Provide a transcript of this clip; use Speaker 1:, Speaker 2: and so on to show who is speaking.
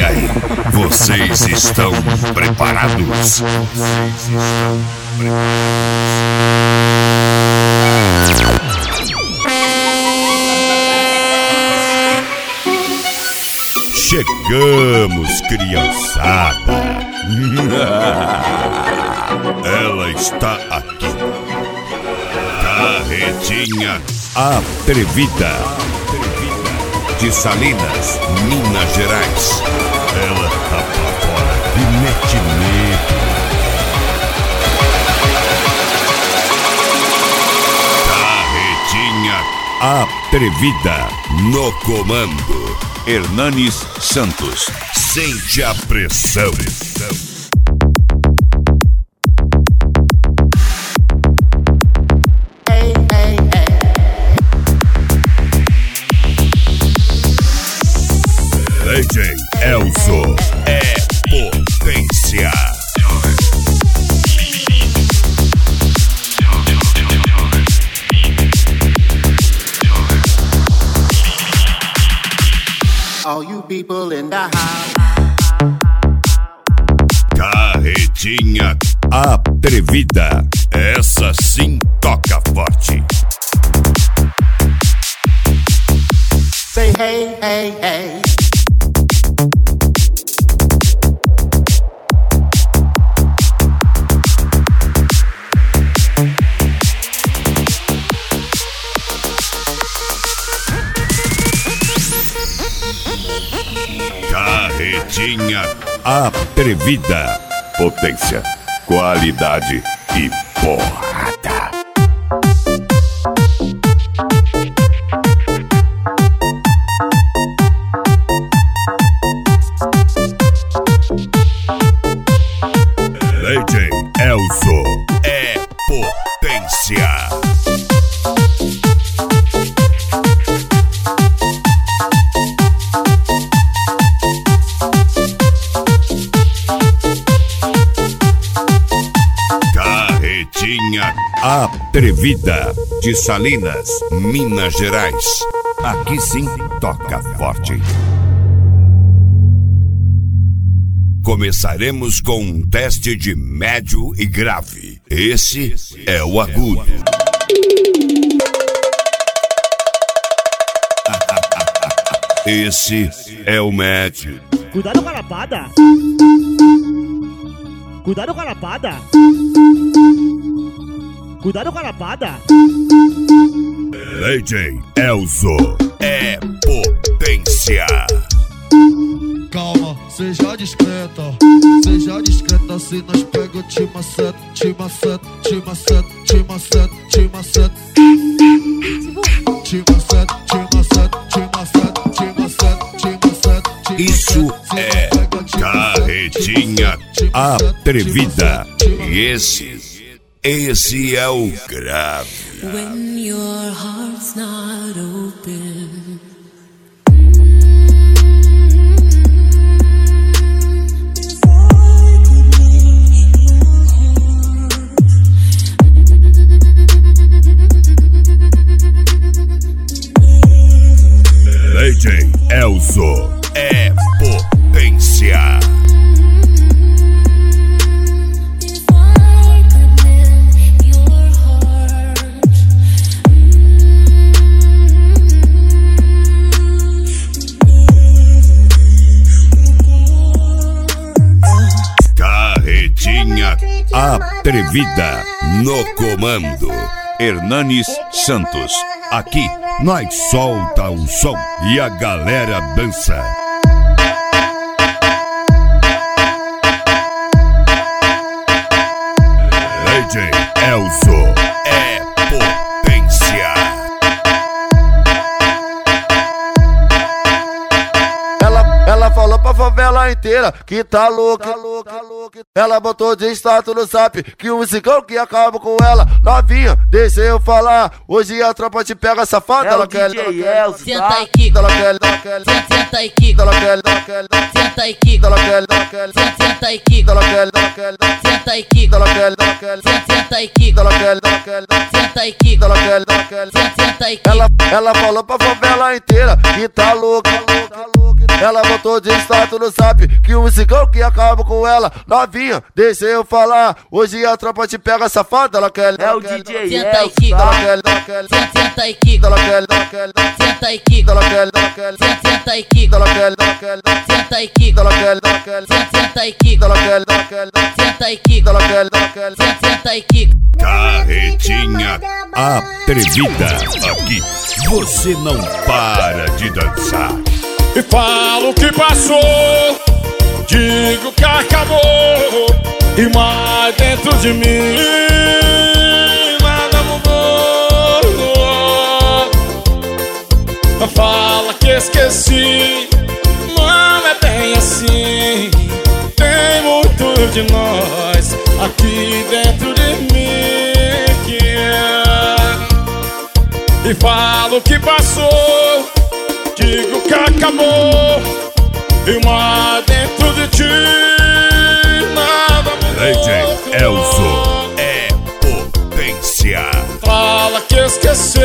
Speaker 1: E aí, vocês estão preparados? Chegamos, criançada. Ela está aqui. Carretinha Atrevida, de Salinas, Minas Gerais. Ela apavora e mete medo. Carretinha Atrevida, no comando, Hernanes Santos. Sente a pressão. DJ Elzo é potência.
Speaker 2: All you people in the house.
Speaker 1: Carretinha Atrevida, essa sim toca forte.
Speaker 2: Say hey, hey, hey.
Speaker 1: Carretinha Atrevida, potência, qualidade e porrada. DJ Elzo é potência. Carretinha Atrevida, de Salinas, Minas Gerais. Aqui sim toca forte. Começaremos com um teste de médio e grave. Esse é o agudo. Esse é o médio.
Speaker 3: Cuidado com a lapada. Cuidado com a lapada. Cuidado com a lapada.
Speaker 1: DJ Elzo é potência.
Speaker 4: Calma, seja discreta. Seja discreta, se nós pega te maceta, te maceta, te maceta, te maceta, te maceta. Te maceta, te maceta, te maceta, te maceta, te maceta.
Speaker 1: Isso é Carretinha Atrevida. E esse é o grave.
Speaker 5: When your heart's not open.
Speaker 1: DJ Elzo é potência. Carretinha Atrevida, no comando, Hernanes Santos. Aqui nós solta o som e a galera dança. DJ Elzo é potência.
Speaker 4: Ela falou pra favela inteira que tá louca. Ela botou de status no zap que o musicão que acaba com ela. Novinha, deixa eu falar. Hoje a tropa te pega safada. Ela quer,
Speaker 5: Senta aí, Kiko.
Speaker 4: ela quer,
Speaker 5: Senta aí, Kiko.
Speaker 4: ela quer,
Speaker 5: Senta aí, Kiko.
Speaker 4: ela quer,
Speaker 5: Senta aí, Kiko.
Speaker 4: ela quer,
Speaker 5: Senta aí, Kiko.
Speaker 4: ela quer,
Speaker 5: Senta aí, Kiko.
Speaker 4: ela quer,
Speaker 5: Senta aí, Kiko.
Speaker 4: ela quer.
Speaker 5: Senta aí, Kiko.
Speaker 4: Ela falou pra favela inteira que tá louca. Ela botou de status no zap que o musicão que acaba com ela. Novinha, deixa eu falar. Hoje a tropa te pega safada. Ela quer.
Speaker 5: Senta e quica. Senta e quica. Senta e quica. Senta e quica. Senta e quica. Senta e quica. Senta e quica. Senta e quica.
Speaker 1: Carretinha atrevida. Aqui você não para de dançar.
Speaker 6: E falo o que passou, digo que acabou, e mais dentro de mim nada mudou. Fala que esqueci, não é bem assim. Tem muito de nós aqui dentro de mim. E falo o que passou, digo que acabou, e mais dentro de ti nada mudou.
Speaker 1: DJ Elzo é potência.
Speaker 6: Fala que esqueceu,